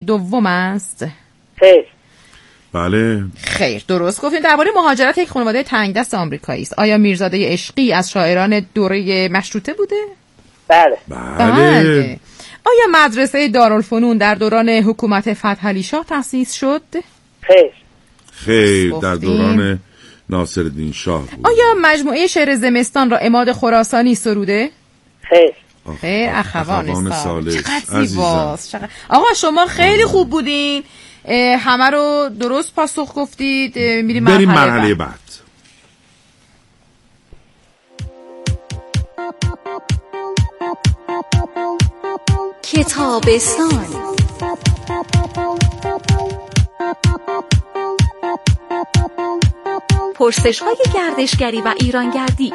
دوم است؟ خیر. بله. خیر، درست گفتین. درباره مهاجرت یک خانواده تنگ دست آمریکایی است. آیا میرزاده عشقی از شاعران دوره مشروطه بوده؟ بله. بله. آیا مدرسه دارالفنون در دوران حکومت فتحعلی شاه تأسیس شد؟ خیر. خیر، در دوران ناصرالدین شاه بود. آیا مجموعه شعر زمستان را عماد خراسانی سروده؟ خیر. خیر، اخوان صالح. چقدر زیباست. آقا شما خیلی خوب بودین، همه رو درست پاسخ گفتید. بریم مرحله بعد. کتابستان. پرسش‌های گردشگری و ایرانگردی.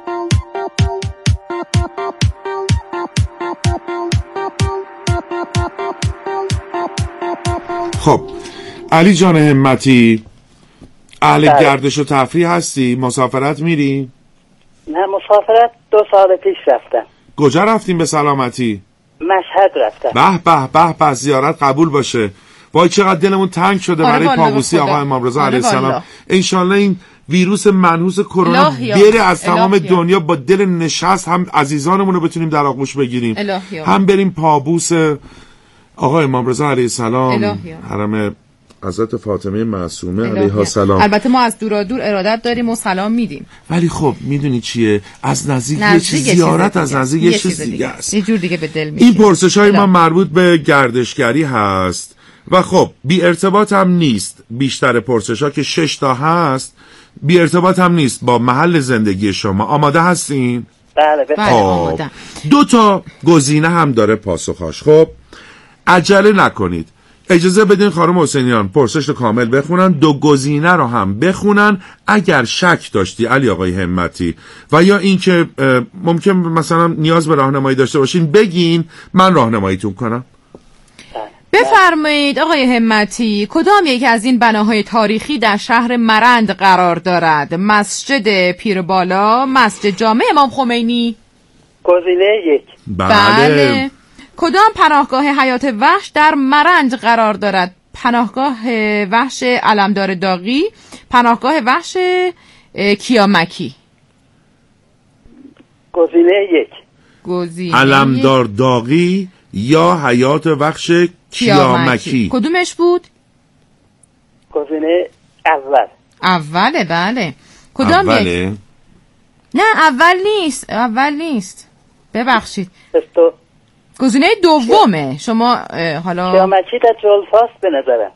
خب علی جان همتی، اهل گردش و تفریح هستی؟ مسافرت میری؟ نه، مسافرت 2 سال پیش رفتم. کجا رفتیم به سلامتی؟ مشهد رفتم. به به، زیارت قبول باشه. وای چقدر دلمون تنگ شده برای پابوسی آقا امام رضا علیه السلام. انشالله این ویروس منحوس کرونا بره از تمام دنیا، با دل نشست هم عزیزانمون رو بتونیم در آغوش بگیریم، هم بریم پابوس آقا امام رضا علیه السلام، حرم حضرت فاطمه معصومه علیها السلام. البته ما از دور ارادت داریم و سلام میدیم، ولی خب میدونی چیه، از نزدیک یه چیز، زیارت از نزدیک یه چیز دیگه است، یه جور دیگه به دل میشه. این پرسش‌های ما مربوط به گردشگری هست و خب بی ارتباط هم نیست. بیشتر پرسش‌ها که 6 تا هست بی ارتباط هم نیست با محل زندگی شما. آماده هستین؟ بله آماده. 2 تا گزینه هم داره پاسخاش. خب عجله نکنید، اجازه بدین خانم حسینیان پرسش رو کامل بخونن، 2 گزینه رو هم بخونن. اگر شک داشتی علی آقای همتی و یا این که ممکن مثلا نیاز به راهنمایی داشته باشین بگین، من راهنماییتون کنم. بفرمایید آقای همتی، کدام یک از این بناهای تاریخی در شهر مرند قرار دارد؟ مسجد پیربالا، مسجد جامع امام خمینی؟ گزینه 1. بله. کدام پناهگاه حیات وحش در مرند قرار دارد؟ پناهگاه وحش علمدار داغی، پناهگاه وحش کیامکی؟ گزینه 1. علمدار داغی یا حیات وحش کیامکی. کدومش بود؟ گزینه اوله. بله. کدام یک؟ نه اول نیست. ببخشید. گزینه دومه. شما حالا کیامکی در جلفاست به نظرم.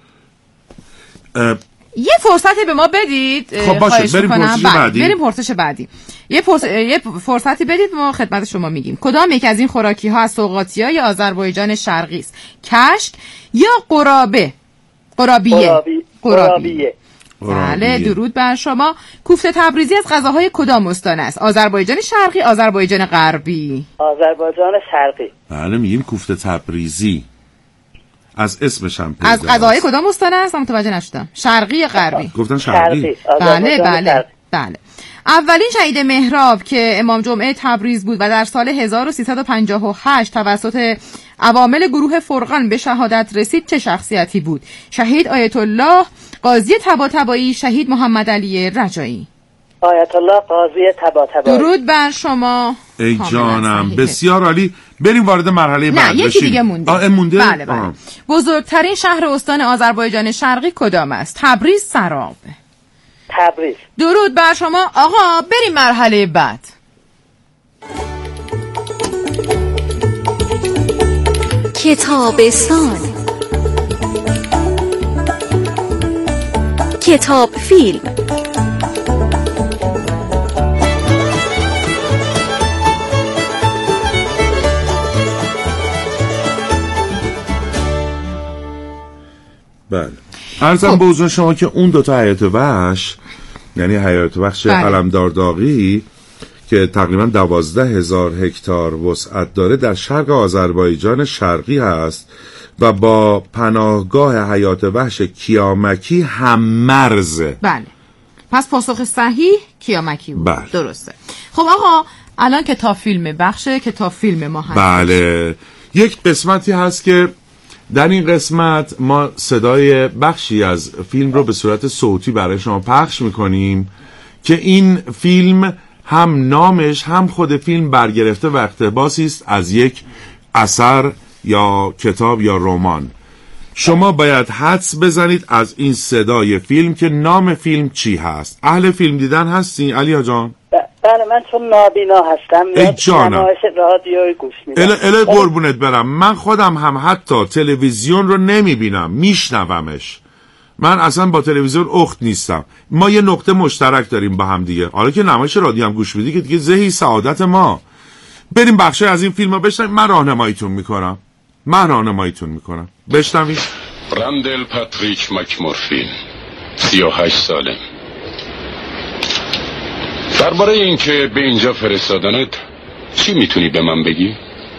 یه فرصتی به ما بدید. خب باشه، بریم پرسش بعدی. یه فرصتی بدید ما خدمت شما میگیم. کدام یک از این خوراکی ها از سوغاتیای آذربایجان شرقی است؟ کشک یا قرابیه. بله، درود بر شما. کوفته تبریزی از غذاهای کدام استان است؟ آذربایجان شرقی، آذربایجان غربی؟ آذربایجان شرقی. بله، میگیم کوفته تبریزی. از اسمش هم از غذاهای کدام استان است؟ متوجه نشدم. شرقی یا غربی؟ گفتن شرقی. بله. اولین شهید محراب که امام جمعه تبریز بود و در سال 1358 توسط عوامل گروه فرقان به شهادت رسید چه شخصیتی بود؟ شهید آیت الله قاضی طباطبایی، شهید محمد علی رجایی؟ آیت الله قاضی طباطبایی. درود بر شما. ای جانم، بسیار عالی. بریم وارد مرحله بعد بشیم. یکی دیگه مونده. بله. بزرگترین شهر استان آذربایجان شرقی کدام است؟ تبریز، سراب؟ تبریز. درود بر شما. آقا بریم مرحله بعد. کتابستان. کتاب فیلم. بله. عرضم به حضور شما که اون 2 تا حیات وحش، یعنی حیات وحش علمدار داغی که تقریبا 12,000 هکتار وسعت داره در شرق آذربایجان شرقی هست و با پناهگاه حیات وحش کیامکی هم مرزه. بله، پس پاسخ صحیح کیامکی بود. بله. درسته. خب آقا الان کتاب فیلم، بخش کتاب فیلم ما هست. بله، یک قسمتی هست که در این قسمت ما صدای بخشی از فیلم رو به صورت صوتی برای شما پخش میکنیم که این فیلم هم نامش هم خود فیلم برگرفته و اقتباسی است از یک اثر یا کتاب یا رمان. شما باید حدس بزنید از این صدای فیلم که نام فیلم چی هست. اهل فیلم دیدن هستی علی جان؟ بله من چون نابینا هستم ای جانم نمایش رادیویی گوش میدم. اله قربونت برم. من خودم هم حتی تلویزیون رو نمیبینم، میشنومش. من اصلا با تلویزیون اخت نیستم. ما یه نقطه مشترک داریم با هم دیگه. حالا که نمایش رادیو هم گوش میدی که دیگه زهی سعادت ما. بریم بخشی از این فیلم رو بشنویم. من راهنماییتون میکنم. بشنوید. رندل پاتریک مکمورفین 38 ساله. درباره اینکه به اینجا فرستادنت چی میتونی به من بگی؟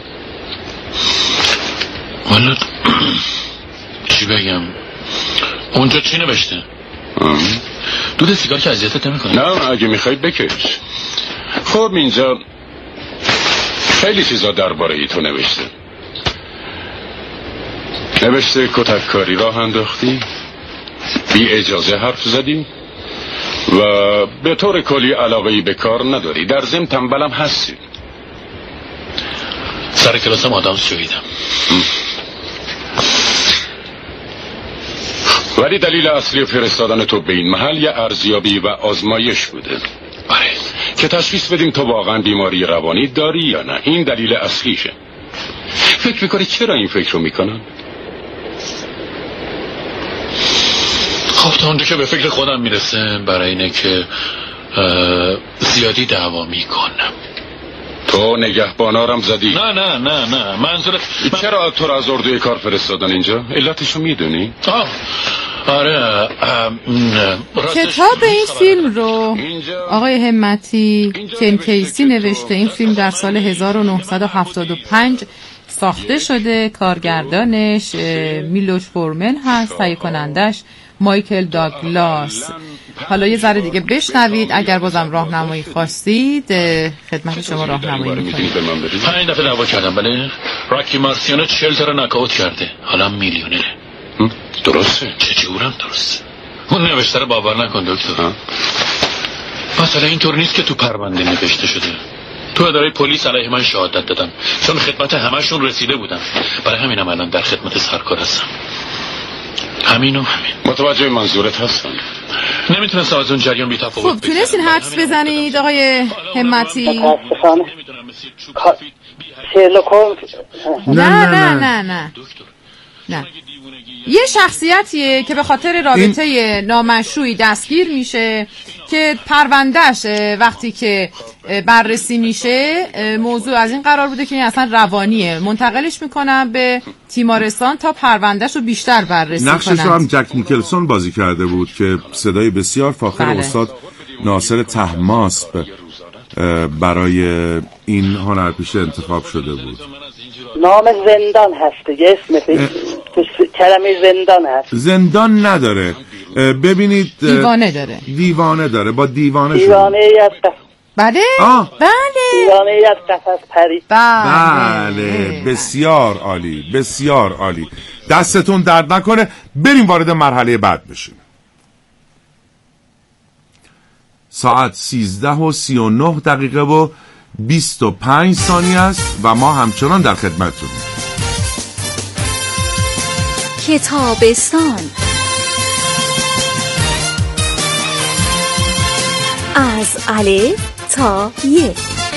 والا چی بگم؟ اونجا چی نوشته؟ دود سیگار که اذیتت نمیکنه؟ نه اگه میخوای بکش. خب اینجا خیلی چیزا درباره ای تو نوشته. نوشته کتککاری راه انداختی، بی اجازه حرف زدی و به طور کلی علاقه‌ای به کار نداری، در ضمن تنبلم هستی. سر کلاسم آدامس شویدم. ولی دلیل اصلی فرستادن تو به این محل یه ارزیابی و آزمایش بوده. آره. که تشخیص بدیم تو واقعا بیماری روانی داری یا نه. این دلیل اصلیشه. فکر میکنی چرا این فکر رو میکنن؟ خب تا اونجا که به فکر خودم میرسه برای اینه که زیادی دعوا میکنم. تو نگهبانارم زدی؟ نه منظور چرا تو را از اردوی کار فرستادن اینجا؟ علتشو میدونی؟ آره. کتاب این فیلم رو آقای همتی کن کیسی نوشته. این فیلم در سال 1975 ساخته شده. کارگردانش میلوش فورمن هست، تهیه کنندش مایکل داگلاس. حالا یه ذره دیگه بشنوید. اگر بازم راهنمایی خواستید خدمت شما راهنمایی می‌کنیم. 5 دفعه دعوا کردم. بله راکی مارسیانو 40 تا رو نکاوت کرده، حالا میلیونره. درسته؟ چه جورم درسته؟ اون نوشته رو باور نکن دکتر. مثلا اینطور نیست که تو پرونده نوشته شده. تو اداره پلیس علیه من شهادت دادم چون خدمت همشون رسیده بودم. برای همینم الان در خدمت سرکار هستم. همین. متوجه منظورت هستم. نمیتونست از اون جریان بی تفاوت. خب تونستین حدس بزنید آقای همتی؟ نه یه شخصیتیه که به خاطر رابطه نامشروعی دستگیر میشه که پروندهش وقتی که بررسی میشه موضوع از این قرار بوده که این اصلا روانیه، منتقلش میکنن به تیمارستان تا پروندهش رو بیشتر بررسی کنن. نقشش رو هم جک نیکلسون بازی کرده بود که صدای بسیار فاخر استاد ناصر طهماسب برای این هنرپیشه انتخاب شده بود. نام زندان هست دیگه، اسم کلمه زندان هست. زندان نداره. ببینید دیوانه داره با دیوانه شده. بله دیوانه از قفس پرید. بله بسیار عالی. دستتون درد نکنه. بریم وارد مرحله بعد بشیم. ساعت 13:39 و 25 ثانیه است و ما همچنان در خدمتتونیم. کتابستان از الف تا ی.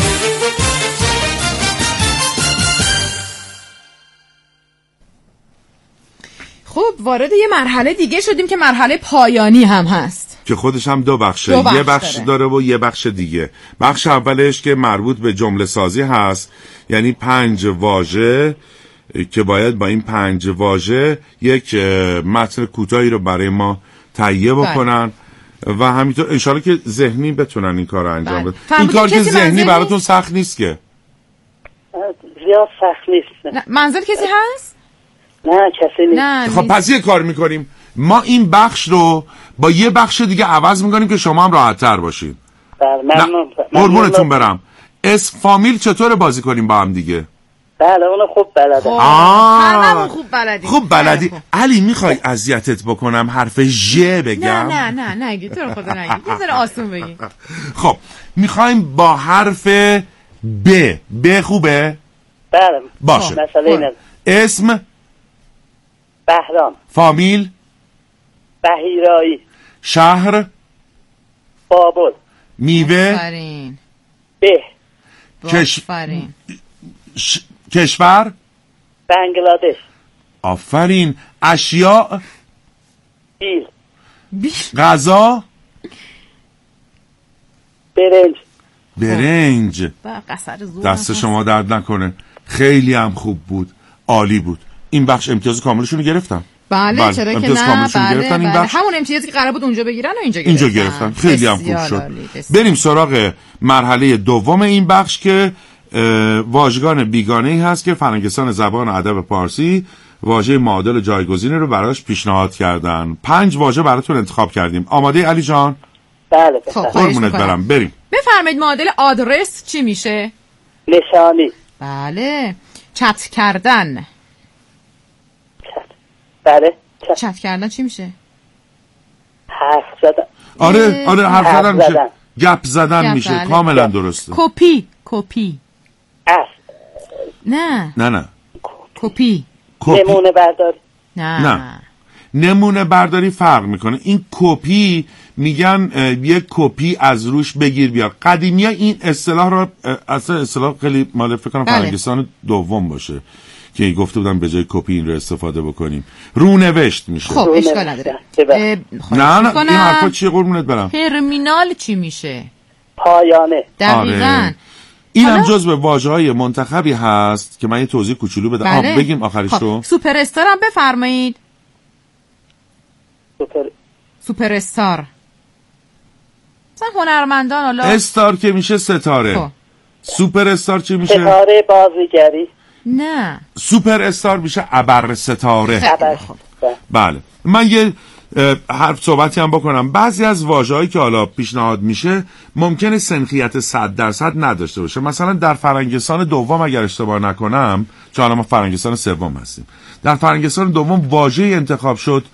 خب وارد یه مرحله دیگه شدیم که مرحله پایانی هم هست که خودش هم دو بخشه. یه بخش داره و یه بخش دیگه. بخش اولش که مربوط به جمله سازی هست، یعنی 5 واژه که باید با این 5 واژه یک متن کوتاهی رو برای ما تهیه بکنن و همینطور انشالله که ذهنی بتونن این کار رو انجام بدن. این کار که ذهنی براتون سخت نیست که؟ زیاد سخت نیست. منزل کسی هست؟ نه کسی نیست. خب پس یه کار میکنیم، ما این بخش رو با یه بخش دیگه عوض میکنیم که شما هم راحت تر باشید. ممنون. قربونتون برم. اسم فامیل چطور بازی کنیم با هم دیگه؟ بله اونو خوب بلده. هممون خوب بلدی. خوب بلدی. علی میخوای اذیتت بکنم حرف ژ بگم؟ نه نگی، تو رو خدا نگی، یه ذره آسون بگی. خب میخوایم با حرف ب خوبه؟ بله باشه. مسئله اینه. اسم؟ بهرام. فامیل؟ بهیرایی. شهر؟ بابل. میوه؟ آفرین. آفرین. کشور؟ بنگلادش. آفرین. اشیاء؟ بیل. غذا؟ برنج. دست شما درد نکنه، خیلی هم خوب بود، عالی بود. این بخش امتیاز کاملشون رو گرفتم. بله چرا که نه. بله. همون امتیازی که قرار بود اونجا بگیرن و اینجا گرفتن. خیلی هم خوب شد. بریم سراغ مرحله دوم این بخش که واژگان بیگانه‌ای هست که فرهنگستان زبان و ادب پارسی واژه معادل جایگزینی رو براش پیشنهاد کردن. 5 واژه براتون انتخاب کردیم. آماده علی جان؟ بله. قربونت برم. بریم. بفرمایید معادل آدرس چی میشه؟ نشانی. بله. چت کردن. بله. چت کردن چی میشه؟ حرف زدن. آره حرف زدن میشه. گپ زدن میشه. بله. کاملا درسته. کپی. نه. کپی. نمونه برداری. نه. نمونه برداری فرق میکنه. این کپی میگن یک کپی از روش بگیر بیار. قدیمی ها این اصطلاح رو اصلا اصطلاح خیلی مال فکر کنم فرهنگستان دوم باشه که گفته بودم به جای کپی این رو استفاده بکنیم. رونوشت میشه. خب اشکال نداره. نه این حرفا چیه قربونت برم؟ ترمینال چی میشه؟ پایانه. دقیقاً. این هم جزو واژه‌های منتخبی هست که من یه توضیح کوچولو بدم. بله. بگیم آخرش رو. سوپر استار هم بفرمایید. سوپر استار. مثلا هنرمندان حالا استار که میشه ستاره. سوپر استار چی میشه؟ ستاره بازیگری. نه. سوپر استار میشه ابر ستاره. بله. من یه حرف صحبتی هم بکنم. بعضی از واژه‌هایی که حالا پیشنهاد میشه ممکنه سنخیت 100% نداشته باشه. مثلا در فرهنگستان دوم اگر اشتباه نکنم، چون ما فرهنگستان سوم هستیم، در فرهنگستان دوم واژه انتخاب شد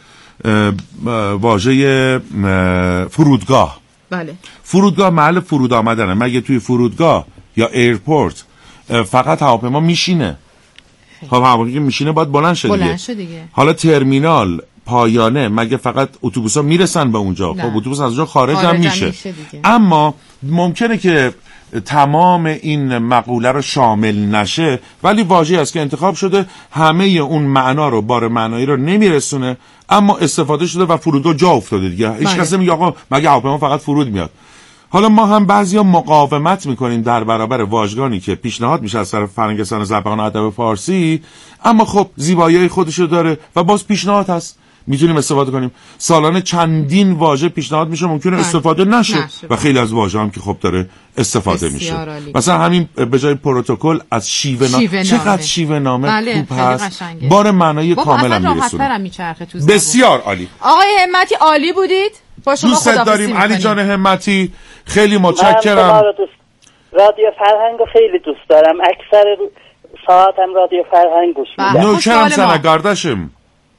واژه فرودگاه. بله. فرودگاه محل فرود آمدنه. مگه توی فرودگاه یا ایرپورت فقط هواپیما میشینه؟ خب هواپیما که میشینه باید بلند شه دیگه. حالا ترمینال، پایانه، مگه فقط اتوبوسا میرسن به اونجا؟ خب اتوبوس از اونجا خارج هم میشه. اما ممکنه که تمام این مقوله رو شامل نشه، ولی واژه‌ای است که انتخاب شده همه اون معنا رو، بار معنایی رو نمیرسونه، اما استفاده شده و فرودگاه جا افتاده دیگه. هیچ کسی میگه آقا مگه هواپیما فقط فرود میاد. حالا ما هم بعضیا مقاومت میکنیم در برابر واژگانی که پیشنهاد میشه از طرف فرهنگستان زبان و ادب فارسی، اما خب زیبایی خودشو داره و باز پیشنهاد هست، میتونیم استفاده کنیم. سالانه چندین واژه پیشنهاد میشه، ممکنه استفاده نشه و خیلی از واژه هم که خب داره استفاده میشه. مثلا همین به جای پروتکل از شیوه نامه. چقدر شیوه نامه خوب هست، بار معنایی کاملا میرسونه. بسیار عالی. آقای همتی عالی بودید. با شما دوست داریم علی جان همتی، خیلی متشکرم. رادیو فرهنگو خیلی دوست دارم، اکثر ساعتم رادیو فرهنگ گوش میدم. نوکرم سنگاردشم.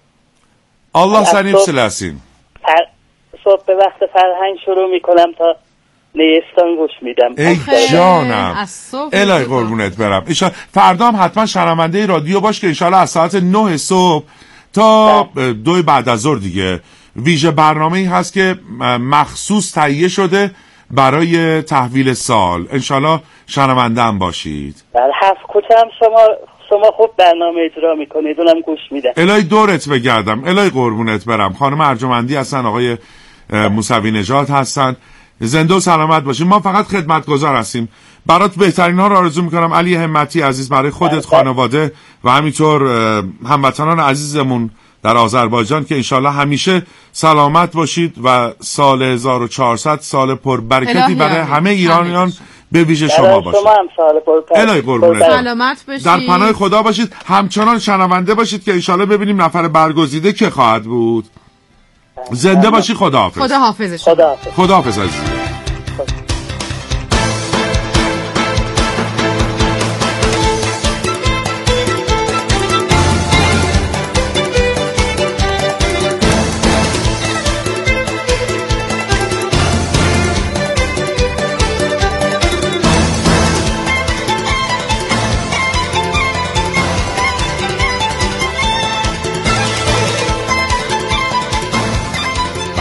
الله سنیم سلاسین. صبح به وقت فرهنگ شروع میکنم تا نیستان گوش میدم. ای جانم، الهی قربونت برم. فردا هم حتما شنونده رادیو باش که انشالله از ساعت 9 صبح تا 2 بعد از ظهر دیگه ویژه برنامه‌ای هست که مخصوص تهیه شده برای تحویل سال. انشالله شنونده هم باشید. بله، هفت کوچم شما خوب برنامه اجرا میکنید، اونم گوش میدم. الهی دورت بگردم، الهی قربونت برم. خانم ارجمندی هستن، آقای موسوی نژاد هستن. زنده و سلامت باشید. ما فقط خدمتگزار هستیم. برات بهترین ها رو آرزو میکنم علی همتی عزیز، برای خودت، خانواده و همینطور هموطنان عزیزمون در آذربایجان که انشالله همیشه سلامت باشید و سال 1400 سال پربرکتی برای همه ایرانیان به ویژه شما باشه. شما هم سال پربرکت. الهی قربونت. سلامت باشید. در پناه خدا باشید. همچنان شنونده باشید که انشالله ببینیم نفر برگزیده که خواهد بود. زنده باشی. خداحافظ. خداحافظ. خداحافظ عزیز.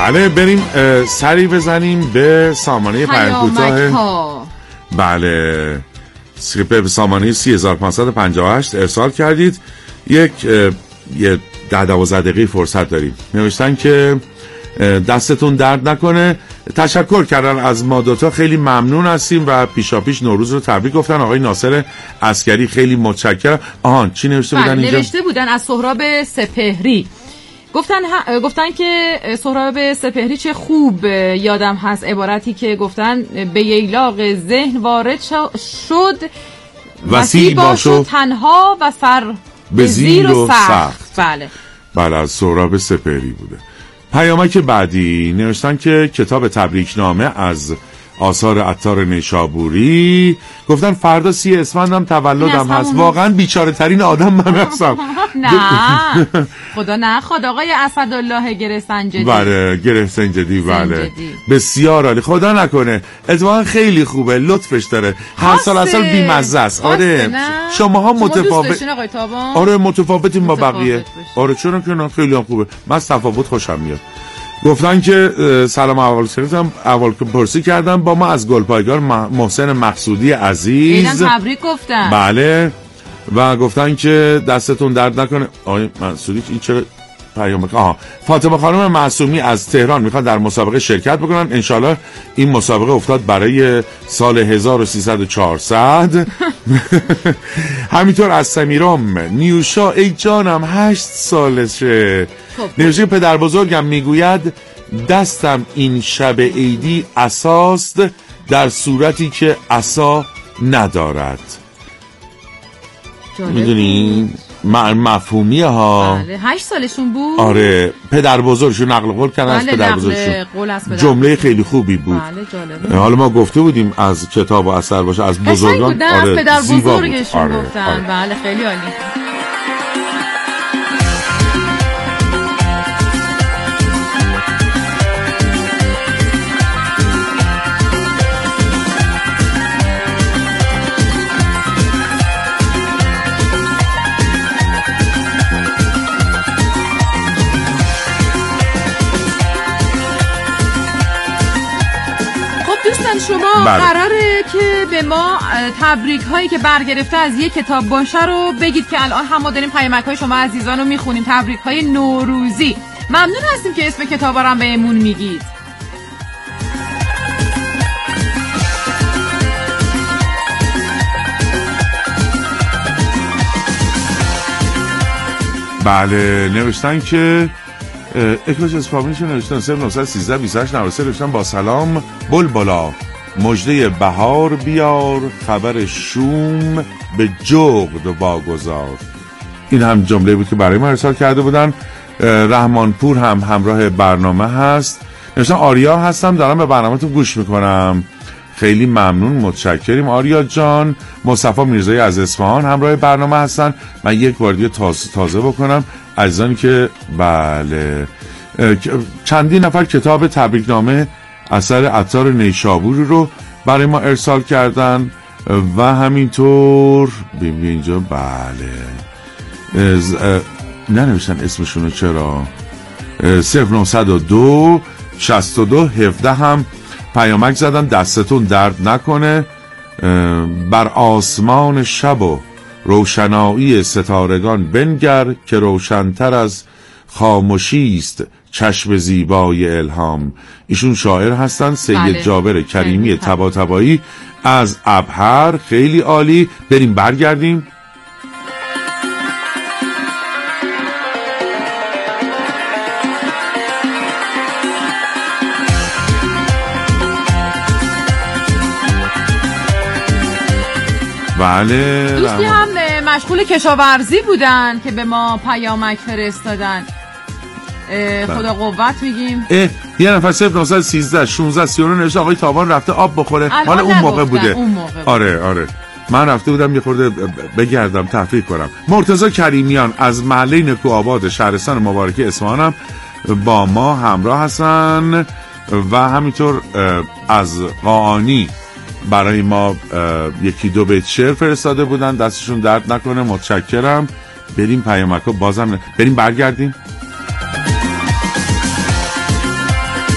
بله بریم سری بزنیم به سامانه پیام کوتاه. بله به سامانه 3558 ارسال کردید. یه 10-12 دقیقه فرصت داریم. نوشتن که دستتون درد نکنه، تشکر کردن از ما دوتا، خیلی ممنون هستیم و پیشاپیش نوروز رو تبریک گفتن. آقای ناصر عسکری خیلی متشکرم. چی نوشته بودن اینجا؟ نوشته بودن از سهراب سپهری، گفتن که سهراب سپهری چه خوب یادم هست عبارتی که گفتن به ییلاق ذهن وارد شد وسیع باش و تنها و سر به زیر و سخت. بله از سهراب سپهری بوده. پیامک بعدی نوشتن که کتاب تبریکنامه از آثار عطار نیشابوری، گفتن فردا 30 اسفندم تولدم هست. واقعا بیچاره ترین آدم من هستم. نه خدا نخواد آقای اسدالله گرسنجدی. بله گرسنجدی، بله بسیار عالی، خدا نکنه. اتفاقا خیلی خوبه، لطفش داره، هر سال اصلا بیمزه است. آره شماها متفاوتیم با بقیه. آره چون که خیلی هم خوبه، من از تفاوت خوشم میاد. گفتن که سلام اول پرسی کردم با ما از گلپایگار محسن مقصودی عزیز، ایدن تبریک گفتن. بله و گفتن که دستتون درد نکنه. آقای مقصودی این چه پیامک؟ فاطمه خانم معصومی از تهران میخواد در مسابقه شرکت بکنن. انشالله این مسابقه افتاد برای سال 1400. همینطور از سمیرام نیوشا، ای جانم 8 سالشه. نوشته پدر بزرگم میگوید دستم این شب عیدی عصاست در صورتی که عصا ندارد. میدونی مفهومیه ها. بله 8 سالشون بود. آره پدر بزرگشون نقل قول کردن از پدر بزرگشون. جمله خیلی خوبی بود. بله جالبه. حالا ما گفته بودیم از کتاب و اثر باشه از بزرگان. آره پدر بزرگشون گفتن. بله خیلی عالی. شما قراره که به ما تبریک هایی که برگرفته از یک کتاب باشه رو بگید که الان هم ما داریم پیامک های شما عزیزان رو میخونیم. تبریک های نوروزی. ممنون هستیم که اسم کتاب ها رو هم بهمون میگید. بله نوشتن که اکراج اسپامیشون نوشتن 0913 2893 نوشتن با سلام بلبلا مژده بهار بیار خبر شوم به جغد واگذار. این هم جمله بود که برای ما ارسال کرده بودن. رحمانپور هم همراه برنامه هست. نوشتن آریا هستم دارم به برنامه‌تون گوش میکنم. خیلی ممنون متشکریم آریا جان. مصطفی میرزایی از اصفهان همراه برنامه هستن. من یک بار دیگه تازه بکنم عزیزانی که بله چندین نفر کتاب تبریکنامه اثر عطار نیشابوری رو برای ما ارسال کردن و همینطور ببین اینجا بله ننوشتن اسمشونو چرا 0902 62 17 هم پیامک زدن دستتون درد نکنه. بر آسمان شب و روشنایی ستارگان بنگر که روشنتر از خاموشی است چشم زیبای الهام. ایشون شاعر هستن سید جابر کریمی طباطبایی از ابهر. خیلی عالی. بریم برگردیم. بله دوستی هم مشغول کشاورزی بودن که به ما پیامک فرستادن. خدا قوت میگیم. یه نفر 0913 16 39 نوشته آقای تابان رفته آب بخوره. حالا اون موقع بوده. آره من رفته بودم یه خورده بگردم تفریح کنم. مرتضی کریمیان از محله نکوآباد شهرستان مبارکی اصفهان با ما همراه هستن و همینطور از قاآنی برای ما یکی دو بیت شعر فرستاده بودن. دستشون درد نکنه متشکرم. بریم پیامکو بازم بریم برگردیم.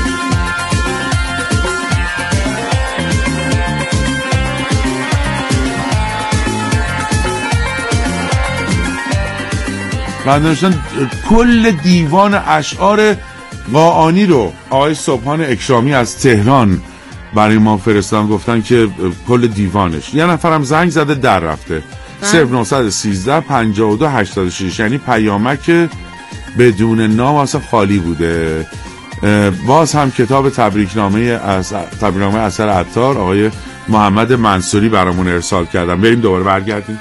و نوشتن کل دیوان اشعار قاآنی رو آقای صبحان اکرامی از تهران برای ما فرستادن، گفتن که کل دیوانش. یه نفرم زنگ زده در رفته 0913 52 86، یعنی پیامک بدون نام اصلا خالی بوده. باز هم کتاب تبریکنامه اثر عطار آقای محمد منصوری برامون ارسال کردن. بریم دوباره برگردیم.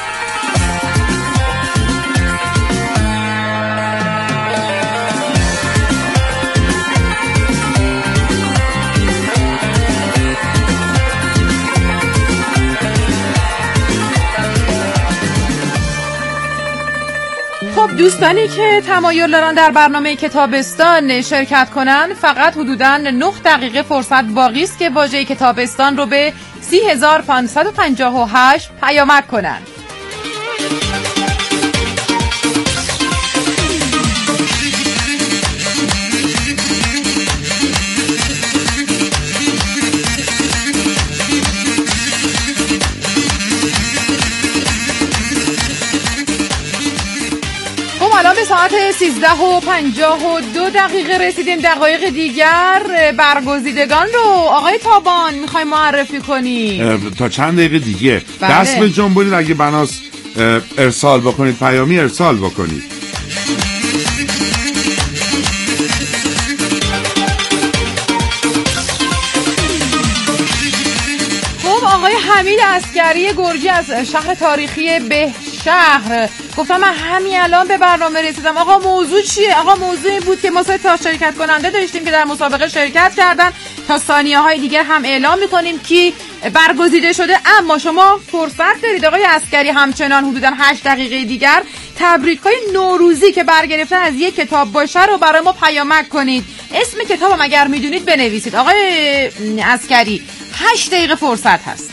دوستانی که تمایل دارن در برنامه کتابستان شرکت کنن فقط حدوداً 9 دقیقه فرصت باقی است که واژه کتابستان رو به 30558 پیامک کنن. الان به ساعت 13:52 رسیدیم. دقایق دیگر برگزیدگان رو آقای تابان میخوایم معرفی کنیم. تا چند دقیقه دیگه دست به جنبونید، اگه بناس ارسال بکنید، پیامی ارسال بکنید. خب آقای حمید عسکری گرجی از شهر تاریخی بهشهر گفتم من همین الان به برنامه رسیدم. آقا موضوع چیه؟ آقا موضوع این بود که ما 3 تا شرکت کننده داشتیم که در مسابقه شرکت کردن. تا ثانیه‌های دیگر هم اعلام می‌کنیم که برگزیده شده، اما شما فرصت دارید آقای عسکری همچنان حدوداً 8 دقیقه دیگر تبریک‌های نوروزی که برگرفته از یک کتاب باشه رو برای ما پیامک کنید. اسم کتابم اگر می‌دونید بنویسید. آقای عسکری 8 دقیقه فرصت هست.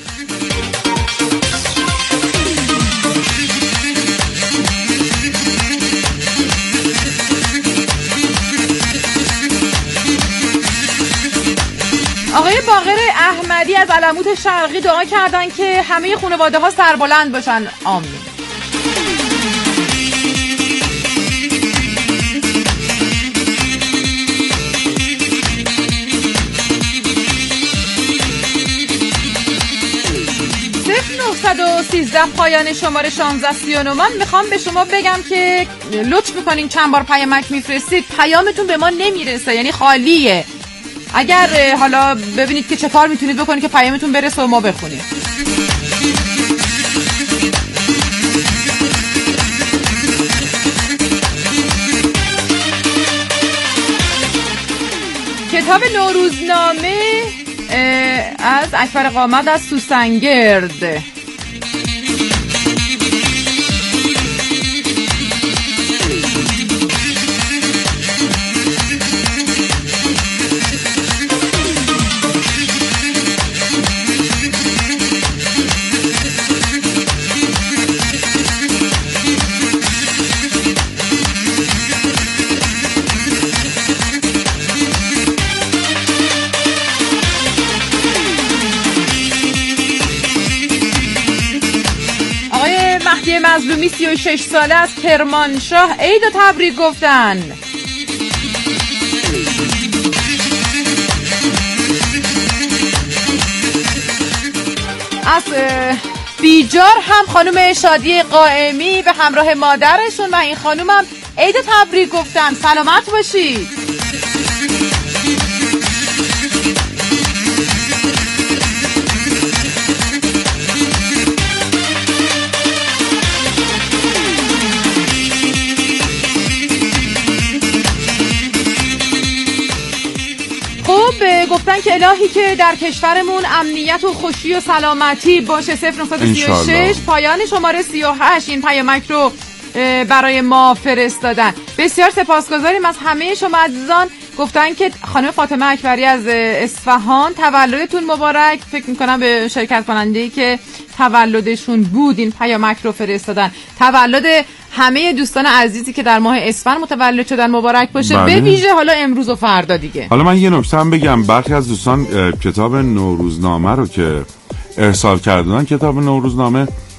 آقای باقر احمدی از علموت شرقی دعا کردن که همه خانواده ها سربلند باشن. آمین. پایان شماره 1639. من میخوام به شما بگم که لطف میکنین چند بار پیامک میفرستید پیامتون به ما نمیرسه، یعنی خالیه. اگر حالا ببینید که چه کار میتونید بکنید که پیامتون برسه و ما بخونیم. کتاب نوروزنامه از اکبر قامت از سوسنگرد. مظلومی 36 ساله از کرمانشاه عید و تبریک گفتن. از بیجار هم خانم شادی قائمی به همراه مادرشون و این خانم هم عید و تبریک گفتن. سلامت باشید. گفتن که الهی که در کشورمون امنیت و خوشی و سلامتی باشه. 0936 پایان شماره 38 این پیامک رو برای ما فرستادن. بسیار سپاسگزاریم از همه شما عزیزان. گفتن که خانم فاطمه اکبری از اصفهان تولدتون مبارک. فکر میکنم به شرکت کننده‌ای که تولدشون بود این پیامک رو فرستادن. تولد همه دوستان عزیزی که در ماه اسفند متولد شدن مبارک باشه. به ویژه حالا امروز و فردا دیگه. حالا من یه نکته هم بگم، برخی از دوستان کتاب نوروزنامه رو که ارسال کردن، کتاب نوروزنامه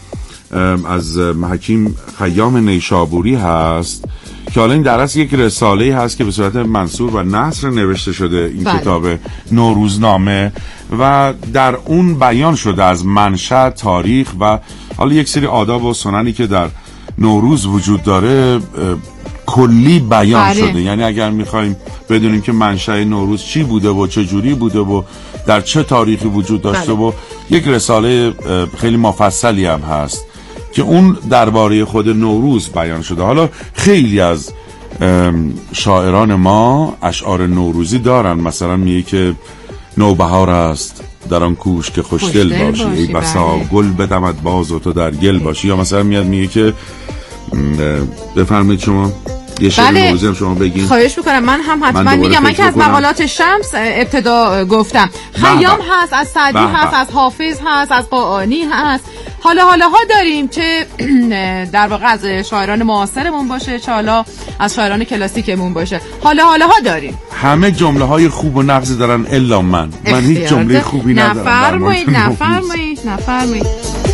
از حکیم خیام نیشابوری هست که حالا این در اصل یک رساله‌ای هست که به صورت منثور و نثر نوشته شده این کتاب نوروزنامه و در اون بیان شده از منشأ، تاریخ و حالا یک سری آداب و سننی که در نوروز وجود داره کلی بیان شده. یعنی اگر میخوایم بدونیم که منشأ نوروز چی بوده و چه جوری بوده و در چه تاریخی وجود داشته و یک رساله خیلی مفصلی هم هست که اون درباره خود نوروز بیان شده. حالا خیلی از شاعران ما اشعار نوروزی دارن، مثلا میگه که نوبهار است در آن کوش که خوشدل باشی ای بسا گل بدمد باز و تو در گل باشی، یا مثلا میاد میگه که بفرمایید شما یه شعر نوروزی هم شما بگین. خواهش میکنم. من هم حتما میگم. من که از مقالات شمس ابتدا گفتم. خیام هست، از سعدی هست، از حافظ هست، از قاآنی هست. حالا ها داریم چه در واقع از شاعران معاصرمون باشه چه حالا از شاعران کلاسیکمون باشه. حالا ها داریم. همه جمله های خوب و نقضی دارن الا من هیچ جمله خوبی ندارم. نفرمایید.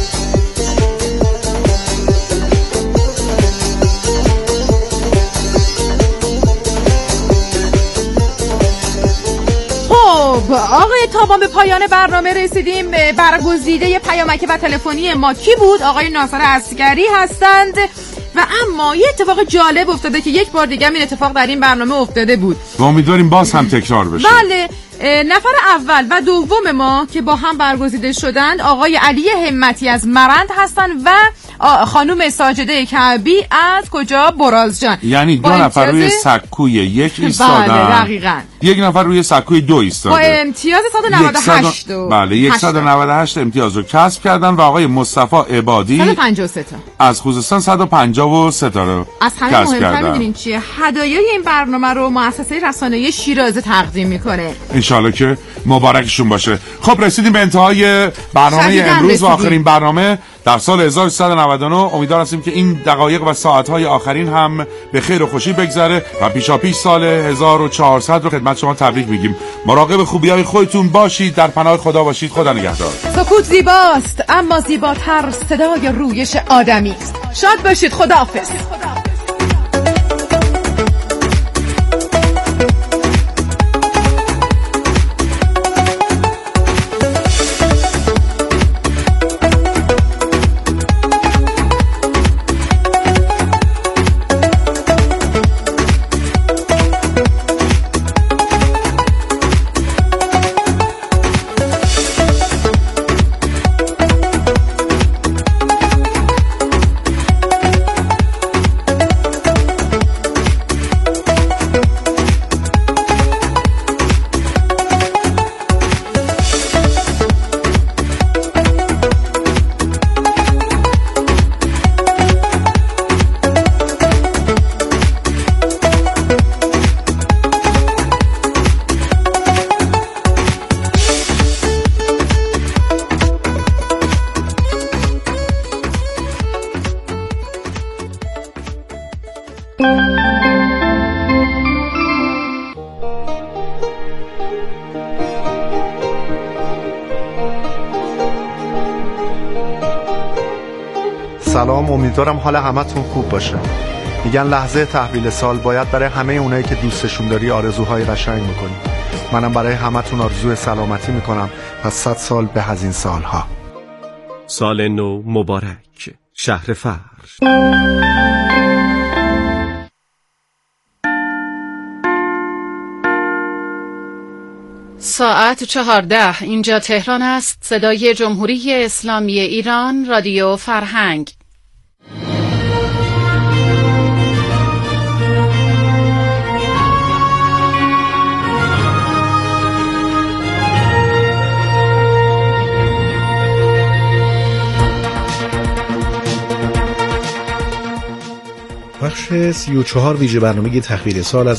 آقای تابان به پایان برنامه رسیدیم. برگزیده پیامک و تلفنی ما کی بود؟ آقای ناصر عسکری هستند. و اما یه اتفاق جالب افتاده که یک بار دیگه این اتفاق در این برنامه افتاده بود و امیدواریم باز هم تکرار بشه. بله، نفر اول و دوم ما که با هم برگزیده شدند آقای علی همتی از مرند هستند و خانم ساجده کعبی از کجا؟ برازجان. یعنی دو نفر روی سکوی یک ایستادن. بله دقیقاً. یک نفر روی سکوی دو ایستاده با امتیاز 198 بله 198 امتیاز رو کسب کردن و آقای مصطفی عبادی 153 تا از خوزستان 153 تا رو از همه مهمتر میدونین چیه؟ هدایای این برنامه رو مؤسسه رسانه‌ای شیرازه تقدیم میکنه. انشالله که مبارکشون باشه. خب رسیدیم به انتهای برنامه امروز و آخرین برنامه در سال 1399. امیدوار هستیم که این دقایق و ساعت‌های آخرین هم به خیر و خوشی بگذره و پیشاپیش سال 1400 رو خدمت شما تبریک میگیم. مراقب خوبی‌های خودتون باشید، در پناه خدا باشید. خدا نگهدار. سکوت زیباست اما زیباتر صدای رویش آدمی است. شاد باشید. خداحافظ. سلام، امیدوارم حال همتون خوب باشه. میگن لحظه تحویل سال باید برای همه اونایی که دوستشون داری آرزوهای قشنگ میکنی. منم برای همتون آرزوی سلامتی میکنم و 100 سال به از این سالها. سال نو مبارک. شهر فر. ساعت 14. اینجا تهران است. صدای جمهوری اسلامی ایران، رادیو فرهنگ. بخش 34 ویژه برنامه تحویل سال از